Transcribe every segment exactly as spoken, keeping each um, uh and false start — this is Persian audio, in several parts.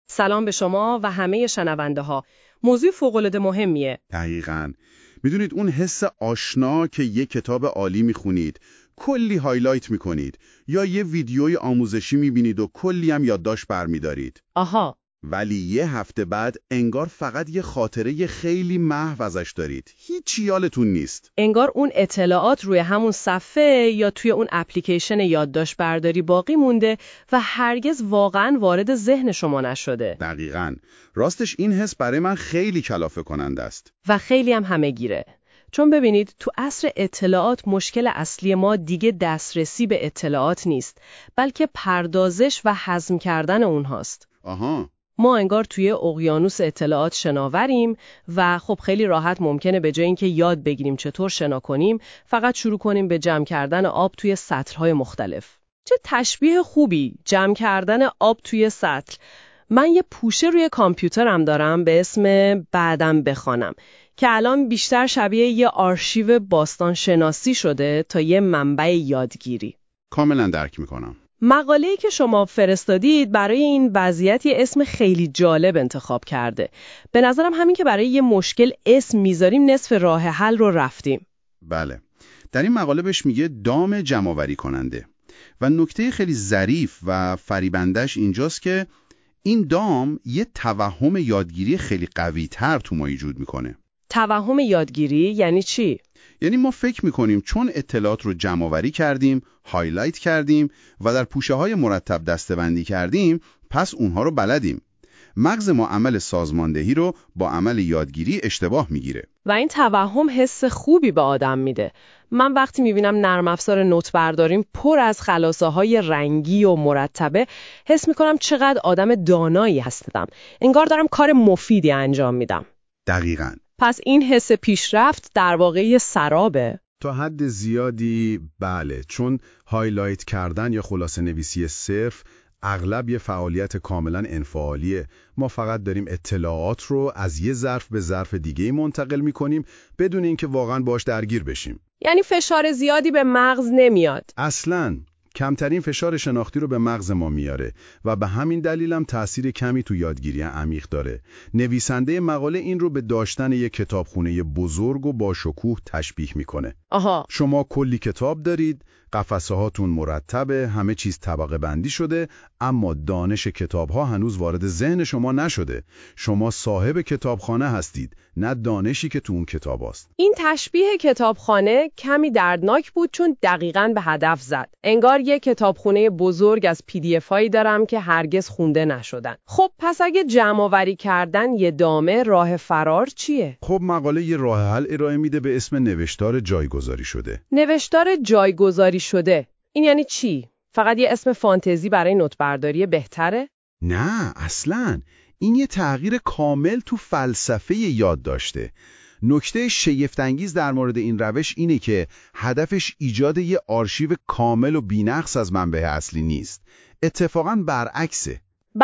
سلام به شما و همه شنونده ها. موضوع فوق‌العاده مهمیه. دقیقاً. میدونید اون حس آشنا که یه کتاب عالی میخونید، کلی هایلایت میکنید، یا یه ویدیوی آموزشی میبینید و کلی هم یادداشت برمیدارید. آها. ولی یه هفته بعد انگار فقط یه خاطره خیلی محو ازش دارید. هیچ یادتون نیست. انگار اون اطلاعات روی همون صفحه یا توی اون اپلیکیشن یادداشت برداری باقی مونده و هرگز واقعاً وارد ذهن شما نشده. دقیقاً. راستش این حس برای من خیلی کلافه کننده است. و خیلی هم همه‌گیره. چون ببینید تو عصر اطلاعات مشکل اصلی ما دیگه دسترسی به اطلاعات نیست، بلکه پردازش و هضم کردن اونهاست. آها. ما انگار توی اقیانوس اطلاعات شناوریم و خب خیلی راحت ممکنه به جای اینکه یاد بگیریم چطور شنا کنیم، فقط شروع کنیم به جمع کردن آب توی سطل‌های مختلف. چه تشبیه خوبی، جمع کردن آب توی سطل. من یه پوشه روی کامپیوترم دارم به اسم بعدم بخوانم که الان بیشتر شبیه یه آرشیو باستان شناسی شده تا یه منبع یادگیری. کاملا درک میکنم. مقاله‌ای که شما فرستادید برای این وضعیت یه اسم خیلی جالب انتخاب کرده. به نظرم همین که برای یه مشکل اسم میذاریم نصف راه حل رو رفتیم. بله. در این مقاله بهش میگه دام جمع‌آوری کننده. و نکته خیلی ظریف و فریبندش اینجاست که این دام یه توهم یادگیری خیلی قوی تر تو ما ایجاد میکنه. توهم یادگیری یعنی چی؟ یعنی ما فکر میکنیم چون اطلاعات رو جمع‌آوری کردیم، هایلایت کردیم و در پوشه های مرتب دسته‌بندی کردیم، پس اونها رو بلدیم. مغز ما عمل سازماندهی رو با عمل یادگیری اشتباه میگیره. و این توهم حس خوبی به آدم میده. من وقتی میبینم نرم افزار نوت برداریم پر از خلاصه های رنگی و مرتبه، حس میکنم چقدر آدم دانایی هستم. انگار دارم کار مفیدی انجام میدم. دقیقاً. پس این حس پیشرفت در واقع یه سرابه. تا حد زیادی بله، چون هایلایت کردن یا خلاصه نویسی صرف اغلب یه فعالیت کاملا انفعالیه. ما فقط داریم اطلاعات رو از یه ظرف به ظرف دیگه منتقل میکنیم بدون اینکه واقعا باش درگیر بشیم. یعنی فشار زیادی به مغز نمیاد. اصلاً کمترین فشار شناختی رو به مغز ما میاره و به همین دلیلم تأثیر کمی تو یادگیری عمیق داره. نویسنده مقاله این رو به داشتن یک کتابخونه بزرگ و با شکوه تشبیه میکنه. آها. شما کلی کتاب دارید، قفسه هاتون مرتبه، همه چیز طبقه بندی شده، اما دانش کتاب ها هنوز وارد ذهن شما نشده. شما صاحب کتابخانه هستید، نه دانشی که تو اون کتاب است. این تشبیه کتابخانه کمی دردناک بود چون دقیقاً به هدف زد. انگار یه کتابخونه بزرگ از پی دی اف هایی دارم که هرگز خونده نشدن. خب پس اگه جمع‌آوری کردن یه دامه، راه فرار چیه؟ خب مقاله یه راه حل ارائه میده به اسم نوشتار جایگذاری شده. نوشتار جایگذاری شده. این یعنی چی؟ فقط یه اسم فانتزی برای نوت برداری بهتره؟ نه اصلاً. این یه تغییر کامل تو فلسفه یاد داشته. نکته شگفت‌انگیز در مورد این روش اینه که هدفش ایجاد یه آرشیو کامل و بی‌نقص از منبع اصلی نیست. اتفاقاً برعکسه.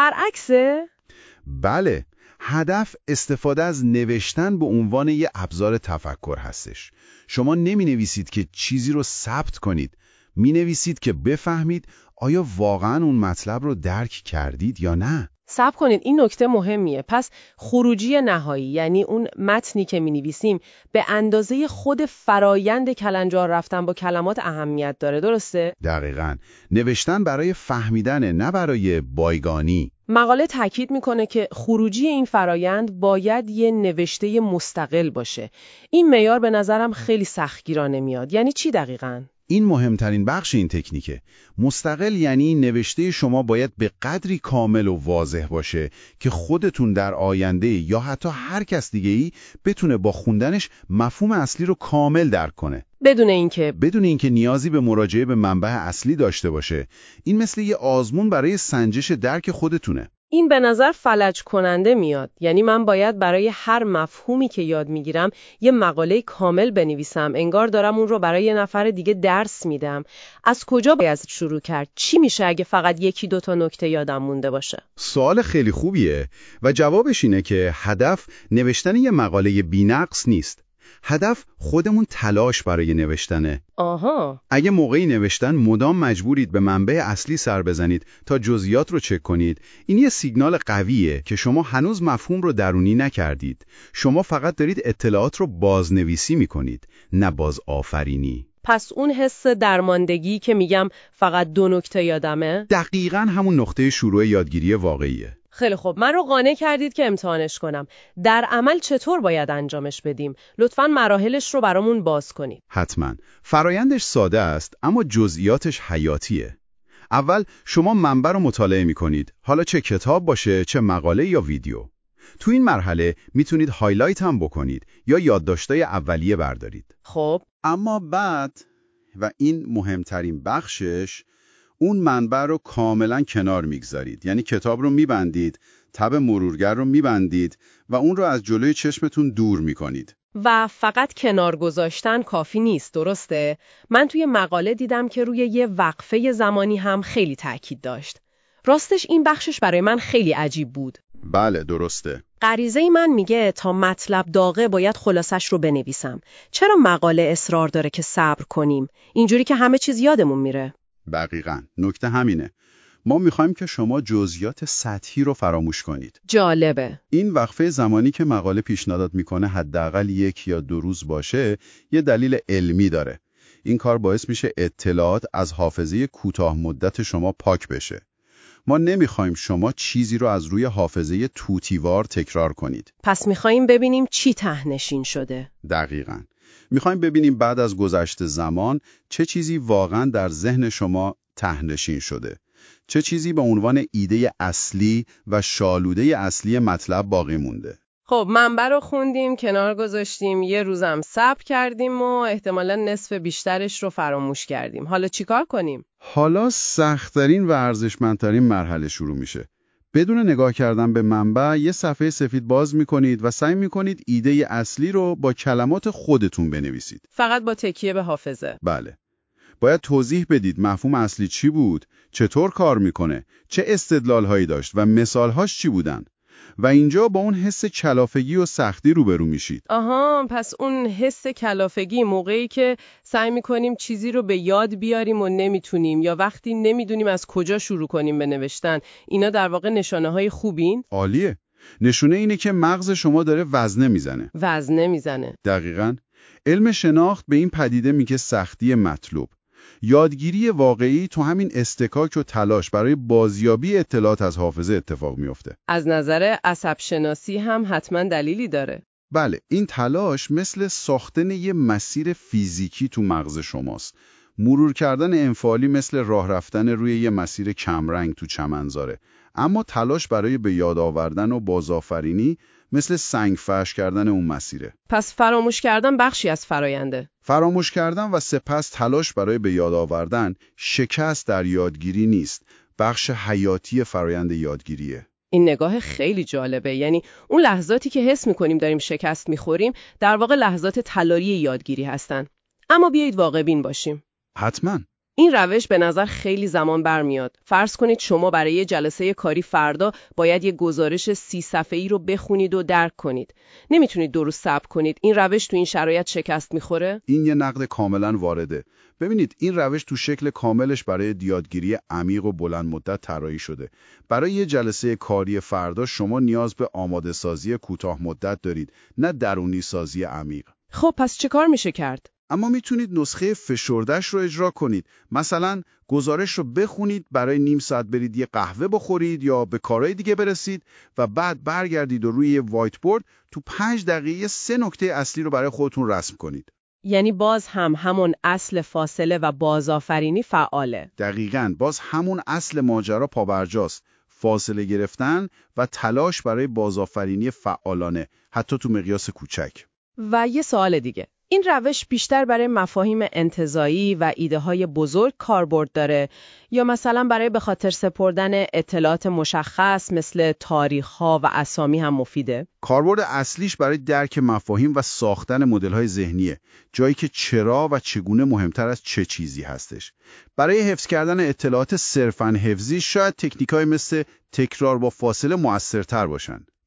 برعکسه؟ بله. هدف استفاده از نوشتن به عنوان یه ابزار تفکر هستش. شما نمی نویسید که چیزی رو ثبت کنید. می نویسید که بفهمید آیا واقعاً اون مطلب رو درک کردید یا نه. صبر کنید، این نکته مهمیه. پس خروجی نهایی، یعنی اون متنی که می‌نویسیم، به اندازه خود فرایند کلنجار رفتن با کلمات اهمیت داره، درسته؟ دقیقاً. نوشتن برای فهمیدن، نه برای بایگانی. مقاله تاکید میکنه که خروجی این فرایند باید یه نوشته مستقل باشه. این معیار به نظرم خیلی سختگیرانه میاد. یعنی چی دقیقاً؟ این مهمترین بخش این تکنیکه. مستقل یعنی نوشته شما باید به قدری کامل و واضح باشه که خودتون در آینده یا حتی هر کس دیگه‌ای بتونه با خوندنش مفهوم اصلی رو کامل درک کنه. بدون اینکه بدون اینکه نیازی به مراجعه به منبع اصلی داشته باشه. این مثل یه آزمون برای سنجش درک خودتونه. این به نظر فلج کننده میاد. یعنی من باید برای هر مفهومی که یاد میگیرم یه مقاله کامل بنویسم. انگار دارم اون رو برای یه نفر دیگه درس میدم. از کجا باید شروع کرد؟ چی میشه اگه فقط یکی دو تا نکته یادم مونده باشه؟ سوال خیلی خوبیه و جوابش اینه که هدف نوشتن یه مقاله بی‌نقص نیست. هدف خودمون تلاش برای نوشتنه. آها. اگه موقعی نوشتن مدام مجبورید به منبع اصلی سر بزنید تا جزئیات رو چک کنید، این یه سیگنال قویه که شما هنوز مفهوم رو درونی نکردید. شما فقط دارید اطلاعات رو بازنویسی میکنید، نه باز آفرینی. پس اون حس درماندگی که میگم فقط دو نکته یادمه؟ دقیقاً همون نقطه شروع یادگیری واقعیه. خیلی خوب، من رو قانع کردید که امتحانش کنم. در عمل چطور باید انجامش بدیم؟ لطفاً مراحلش رو برامون باز کنید. حتماً. فرایندش ساده است، اما جزئیاتش حیاتیه. اول شما منبع رو مطالعه می‌کنید، حالا چه کتاب باشه، چه مقاله یا ویدیو. تو این مرحله میتونید هایلایت هم بکنید یا یادداشت‌های اولیه بردارید. خب. اما بعد، و این مهمترین بخشش، اون منبع رو کاملا کنار میگذارید. یعنی کتاب رو میبندید، تب مرورگر رو میبندید و اون رو از جلوی چشمتون دور میکنید. و فقط کنار گذاشتن کافی نیست، درسته؟ من توی مقاله دیدم که روی یه وقفه زمانی هم خیلی تاکید داشت. راستش این بخشش برای من خیلی عجیب بود. بله، درسته. غریزه من میگه تا مطلب داغه باید خلاصش رو بنویسم. چرا مقاله اصرار داره که صبر کنیم؟ اینجوری که همه چیز یادمون میره. دقیقاً. نکته همینه. ما میخوایم که شما جزئیات سطحی رو فراموش کنید. جالبه. این وقفه زمانی که مقاله پیشنهاد میکنه حداقل یک یا دو روز باشه، یه دلیل علمی داره. این کار باعث میشه اطلاعات از حافظه کوتاه مدت شما پاک بشه. ما نمیخوایم شما چیزی رو از روی حافظه توتیوار تکرار کنید. پس میخوایم ببینیم چی ته‌نشین شده. دقیقاً. میخوایم ببینیم بعد از گذشت زمان چه چیزی واقعاً در ذهن شما ته‌نشین شده. چه چیزی به عنوان ایده اصلی و شالوده اصلی مطلب باقی مونده. خب منبع رو خوندیم، کنار گذاشتیم، یه روزم صبر کردیم و احتمالاً نصف بیشترش رو فراموش کردیم. حالا چیکار کنیم؟ حالا سخت‌ترین و ارزشمندترین مرحله شروع میشه. بدون نگاه کردن به منبع یه صفحه سفید باز میکنید و سعی میکنید ایده اصلی رو با کلمات خودتون بنویسید. فقط با تکیه به حافظه. بله. باید توضیح بدید مفهوم اصلی چی بود، چطور کار میکنه، چه استدلال‌هایی داشت و مثال‌هاش چی بودن. و اینجا با اون حس کلافگی و سختی روبرو میشید. آها، پس اون حس کلافگی موقعی که سعی میکنیم چیزی رو به یاد بیاریم و نمیتونیم، یا وقتی نمیدونیم از کجا شروع کنیم به نوشتن، اینا در واقع نشانه های خوبین؟ عالیه. نشونه اینه که مغز شما داره وزنه میزنه. وزنه میزنه. دقیقاً. علم شناخت به این پدیده میگه سختی مطلوب. یادگیری واقعی تو همین استکاک و تلاش برای بازیابی اطلاعات از حافظه اتفاق میفته. از نظر عصب شناسی هم حتما دلیلی داره. بله، این تلاش مثل ساختن یه مسیر فیزیکی تو مغز شماست. مرور کردن انفعالی مثل راه رفتن روی یه مسیر کمرنگ تو چمنزاره. اما تلاش برای به یاد آوردن و بازآفرینی مثل سنگ فرش کردن اون مسیره. پس فراموش کردن بخشی از فراینده. فراموش کردن و سپس تلاش برای به یاد آوردن شکست در یادگیری نیست، بخش حیاتی فرایند یادگیریه. این نگاه خیلی جالبه. یعنی اون لحظاتی که حس می‌کنیم داریم شکست می‌خوریم در واقع لحظات طلایی یادگیری هستن. اما بیایید واقع بین باشیم. حتماً. این روش به نظر خیلی زمان برمیاد. فرض کنید شما برای یه جلسه کاری فردا باید یه گزارش سی صفحه‌ای رو بخونید و درک کنید. نمیتونید دو روز صبر کنید. این روش تو این شرایط شکست میخوره؟ این یه نقد کاملا وارده. ببینید، این روش تو شکل کاملش برای یادگیری عمیق و بلند مدت طراحی شده. برای یه جلسه کاری فردا شما نیاز به آماده سازی کوتاه مدت دارید، نه درونی سازی عمیق. خب پس چه کار میشه کرد؟ اما میتونید نسخه فشرده‌اش رو اجرا کنید. مثلا گزارش رو بخونید، برای نیم ساعت برید یه قهوه بخورید یا به کارهای دیگه برسید و بعد برگردید و روی یه وایت بورد تو پنج دقیقه سه نکته اصلی رو برای خودتون رسم کنید. یعنی باز هم همون اصل فاصله و بازآفرینی فعاله. دقیقاً، باز همون اصل ماجرا پابرجاست. فاصله گرفتن و تلاش برای بازآفرینی فعالانه، حتی تو مقیاس کوچک. و یه سوال دیگه. این روش بیشتر برای مفاهیم انتزاعی و ایده های بزرگ کاربرد داره یا مثلا برای به خاطر سپردن اطلاعات مشخص مثل تاریخ ها و اسامی هم مفیده؟ کاربرد اصلیش برای درک مفاهیم و ساختن مدل های ذهنیه، جایی که چرا و چگونه مهمتر از چه چیزی هستش. برای حفظ کردن اطلاعات صرفاً حفظی شاید تکنیک‌های مثل تکرار با فاصله مؤثرتر باشن.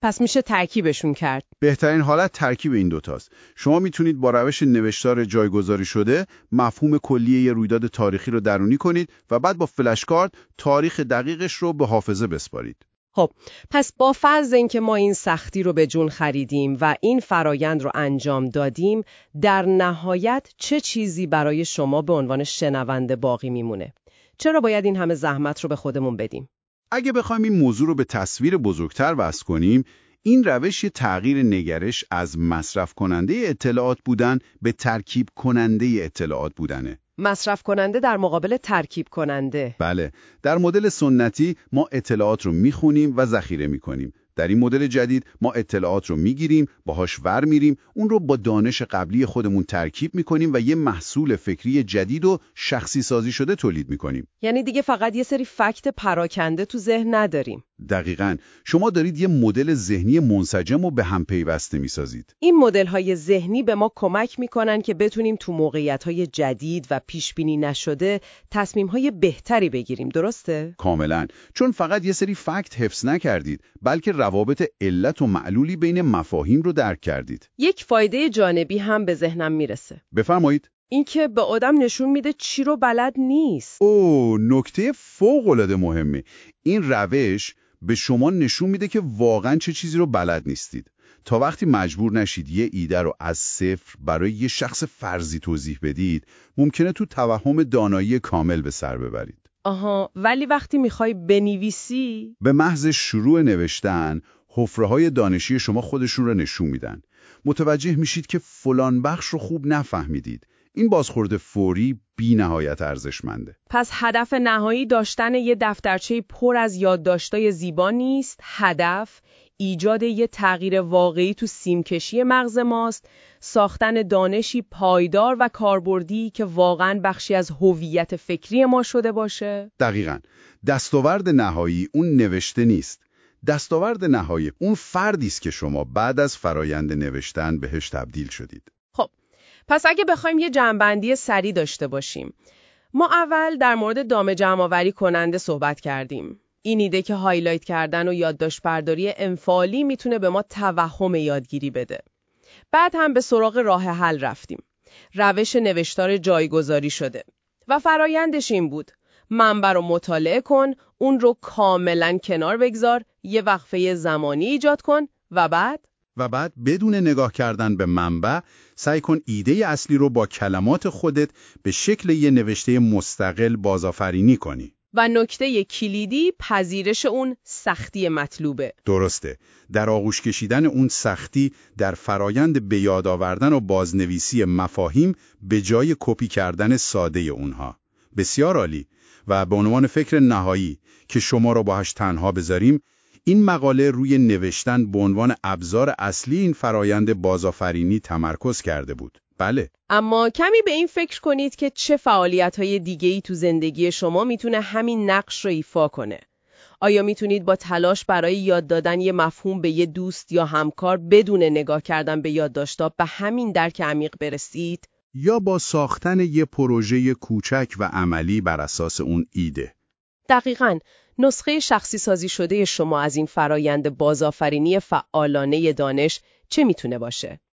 پس میشه ترکیبشون کرد. بهترین حالت ترکیب این دوتاست. شما میتونید با روش نوشتار جایگذاری شده مفهوم کلی یه رویداد تاریخی رو درونی کنید و بعد با فلش کارت تاریخ دقیقش رو به حافظه بسپارید. خب، پس با فرض اینکه ما این سختی رو به جون خریدیم و این فرایند رو انجام دادیم، در نهایت چه چیزی برای شما به عنوان شنونده باقی میمونه؟ چرا باید این همه زحمت رو به خودمون بدیم؟ اگه بخوایم این موضوع رو به تصویر بزرگتر وصل کنیم، این روش یه تغییر نگرش از مصرف کننده اطلاعات بودن به ترکیب کننده اطلاعات بودنه. مصرف کننده در مقابل ترکیب کننده. بله، در مدل سنتی ما اطلاعات رو میخونیم و ذخیره میکنیم. در این مدل جدید ما اطلاعات رو میگیریم، باهاش ور میریم، اون رو با دانش قبلی خودمون ترکیب میکنیم و یه محصول فکری جدید و شخصی سازی شده تولید میکنیم. یعنی دیگه فقط یه سری فکت پراکنده تو ذهن نداریم. دقیقاً. شما دارید یه مدل ذهنی منسجم و به هم پیوسته میسازید. این مدل‌های ذهنی به ما کمک میکنن که بتونیم تو موقعیت‌های جدید و پیش‌بینی نشده تصمیم‌های بهتری بگیریم، درسته؟ کاملاً. چون فقط یه سری فکت حفظ نکردید، بلکه روابط علت و معلولی بین مفاهیم رو درک کردید. یک فایده جانبی هم به ذهنم میرسه. بفرمایید. اینکه به آدم نشون میده چی رو بلد نیست. اوه، نکته فوق‌العاده مهمه. این روش به شما نشون میده که واقعاً چه چیزی رو بلد نیستید. تا وقتی مجبور نشید یه ایده رو از صفر برای یه شخص فرضی توضیح بدید، ممکنه تو توهم دانایی کامل به سر ببرید. آها، ولی وقتی میخوای بنویسی، به محض شروع نوشتن، حفره‌های دانشی شما خودشون رو نشون میدن. متوجه میشید که فلان بخش رو خوب نفهمیدید. این بازخورد فوری بی نهایت ارزشمنده. پس هدف نهایی داشتن یه دفترچه پر از یادداشت‌های زیبا نیست. هدف ایجاد یه تغییر واقعی تو سیمکشی مغز ماست، ساختن دانشی پایدار و کاربردی که واقعاً بخشی از هویت فکری ما شده باشه. دقیقاً. دستاورد نهایی اون نوشته نیست. دستاورد نهایی اون فردی است که شما بعد از فرایند نوشتن بهش تبدیل شدید. خب، پس اگه بخوایم یه جمع‌بندی سریع داشته باشیم، ما اول در مورد دام جمع‌آوری کننده صحبت کردیم. این ایده که هایلایت کردن و یادداشت برداری انفعالی میتونه به ما توهم یادگیری بده. بعد هم به سراغ راه حل رفتیم. روش نوشتار جایگذاری شده و فرایندش این بود: منبع رو مطالعه کن، اون رو کاملا کنار بگذار، یه وقفه زمانی ایجاد کن و بعد و بعد بدون نگاه کردن به منبع، سعی کن ایده اصلی رو با کلمات خودت به شکل یه نوشته مستقل بازآفرینی کنی. و نکته کلیدی پذیرش اون سختی مطلوبه. درسته. در آغوش کشیدن اون سختی در فرایند به یاد آوردن و بازنویسی مفاهیم به جای کپی کردن ساده اونها. بسیار عالی. و به عنوان فکر نهایی که شما رو باهاش تنها بذاریم، این مقاله روی نوشتن به عنوان ابزار اصلی این فرایند بازآفرینی تمرکز کرده بود. بله. اما کمی به این فکر کنید که چه فعالیت‌های دیگه‌ای تو زندگی شما میتونه همین نقش رو ایفا کنه. آیا میتونید با تلاش برای یاد دادن یه مفهوم به یه دوست یا همکار بدون نگاه کردن به یادداشت‌ها به همین درک عمیق برسید؟ یا با ساختن یه پروژه کوچک و عملی بر اساس اون ایده؟ دقیقاً. نسخه شخصی سازی شده شما از این فرایند بازآفرینی فعالانه دانش چه میتونه باشه؟